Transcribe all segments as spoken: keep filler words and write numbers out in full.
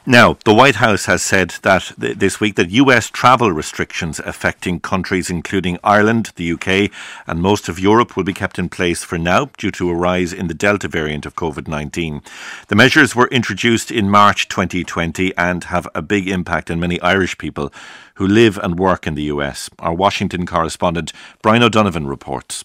Now, the White House has said that th- this week that U S travel restrictions affecting countries including Ireland, the U K and most of Europe will be kept in place for now due to a rise in the Delta variant of COVID nineteen. The measures were introduced in March twenty twenty and have a big impact on many Irish people who live and work in the U S. Our Washington correspondent Brian O'Donovan reports.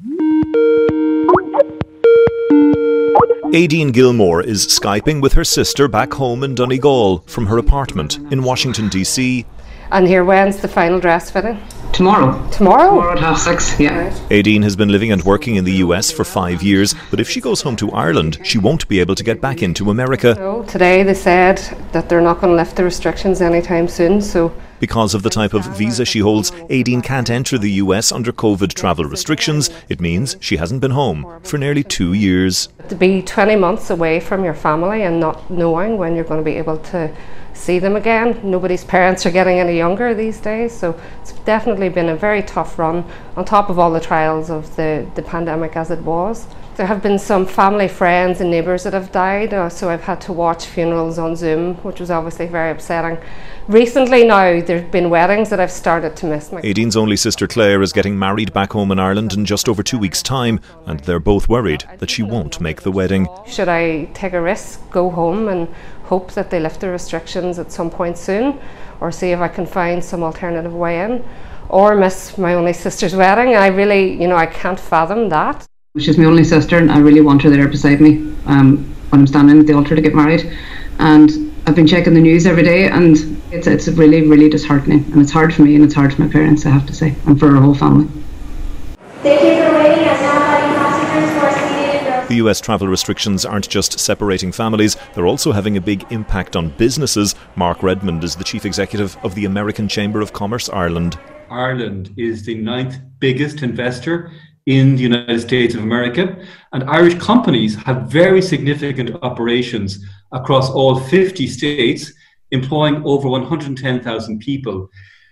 Aideen Gilmore is Skyping with her sister back home in Donegal from her apartment in Washington, D C. And here, when's the final dress fitting? Tomorrow. Tomorrow? Tomorrow at half six, yeah. Right. Aideen has been living and working in the U S for five years, but if she goes home to Ireland, she won't be able to get back into America. No, today they said that they're not going to lift the restrictions anytime soon, so... Because of the type of visa she holds, Aideen can't enter the U S under COVID travel restrictions. It means she hasn't been home for nearly two years. To be twenty months away from your family and not knowing when you're going to be able to see them again. Nobody's parents are getting any younger these days, so it's definitely been a very tough run on top of all the trials of the, the pandemic as it was. There have been some family, friends and neighbours that have died, uh, so I've had to watch funerals on Zoom, which was obviously very upsetting. Recently now, there have been weddings that I've started to miss. Aideen's only sister Claire is getting married back home in Ireland in just over two weeks' time, and they're both worried that she won't make the wedding. Should I take a risk, go home and hope that they lift the restrictions at some point soon, or see if I can find some alternative way in, or miss my only sister's wedding? I really, you know, I can't fathom that. She's my only sister and I really want her there beside me um, when I'm standing at the altar to get married. And I've been checking the news every day and it's it's really, really disheartening. And it's hard for me and it's hard for my parents, I have to say, and for our whole family. Thank you for waiting as now passengers who are seated in the... The U S travel restrictions aren't just separating families, they're also having a big impact on businesses. Mark Redmond is the chief executive of the American Chamber of Commerce Ireland. Ireland is the ninth biggest investor in the United States of America, and Irish companies have very significant operations across all fifty states, employing over one hundred ten thousand people.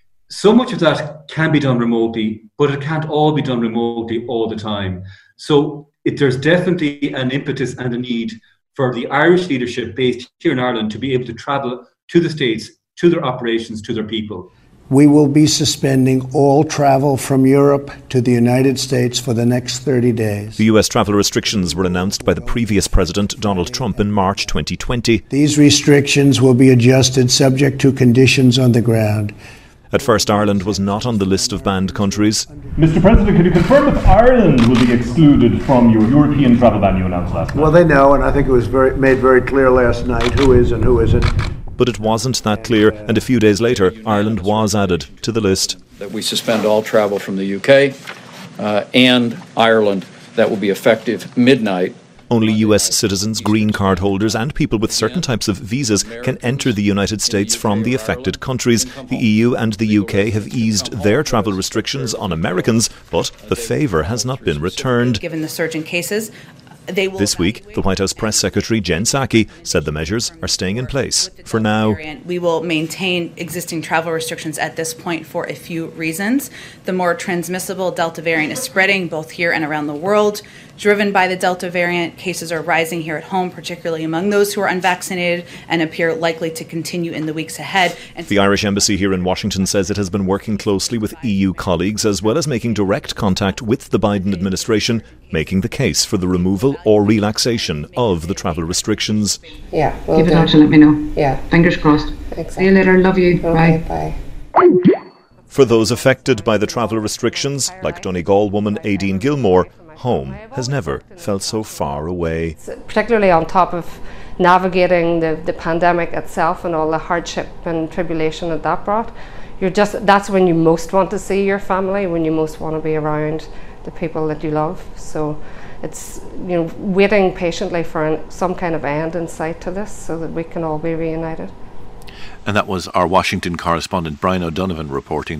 So much of that can be done remotely, but it can't all be done remotely all the time. So it, there's definitely an impetus and a need for the Irish leadership based here in Ireland to be able to travel to the States, to their operations, to their people. We will be suspending all travel from Europe to the United States for the next thirty days. The U S travel restrictions were announced by the previous president, Donald Trump, in March twenty twenty. These restrictions will be adjusted subject to conditions on the ground. At first, Ireland was not on the list of banned countries. Mister President, can you confirm if Ireland will be excluded from your European travel ban you announced last night? Well, they know, and I think it was very, made very clear last night who is and who isn't. But it wasn't that clear, and a few days later, Ireland was added to the list. That we suspend all travel from the U K uh, and Ireland. That will be effective midnight. Only U S citizens, green card holders and people with certain types of visas can enter the United States from the affected countries. The E U and the U K have eased their travel restrictions on Americans, but the favour has not been returned. Given the surge in cases, They will this week, the White House Press Secretary Jen Psaki said the measures are staying in place for now. We will maintain existing travel restrictions at this point for a few reasons. The more transmissible Delta variant is spreading both here and around the world. Driven by the Delta variant, cases are rising here at home, particularly among those who are unvaccinated, and appear likely to continue in the weeks ahead. And the Irish Embassy here in Washington says it has been working closely with E U colleagues as well as making direct contact with the Biden administration, making the case for the removal or relaxation of the travel restrictions. Yeah, we'll Keep it out and let me know. Yeah. Fingers crossed. Exactly. See you later. Love you. Okay, bye. Bye. For those affected by the travel restrictions, like Donegal woman Aideen Gilmore, home has never felt so far away. Particularly on top of navigating the, the pandemic itself and all the hardship and tribulation that that brought, you're just that's when you most want to see your family, when you most want to be around the people that you love. So it's, you know, waiting patiently for an, some kind of end in sight to this so that we can all be reunited. And that was our Washington correspondent Brian O'Donovan reporting.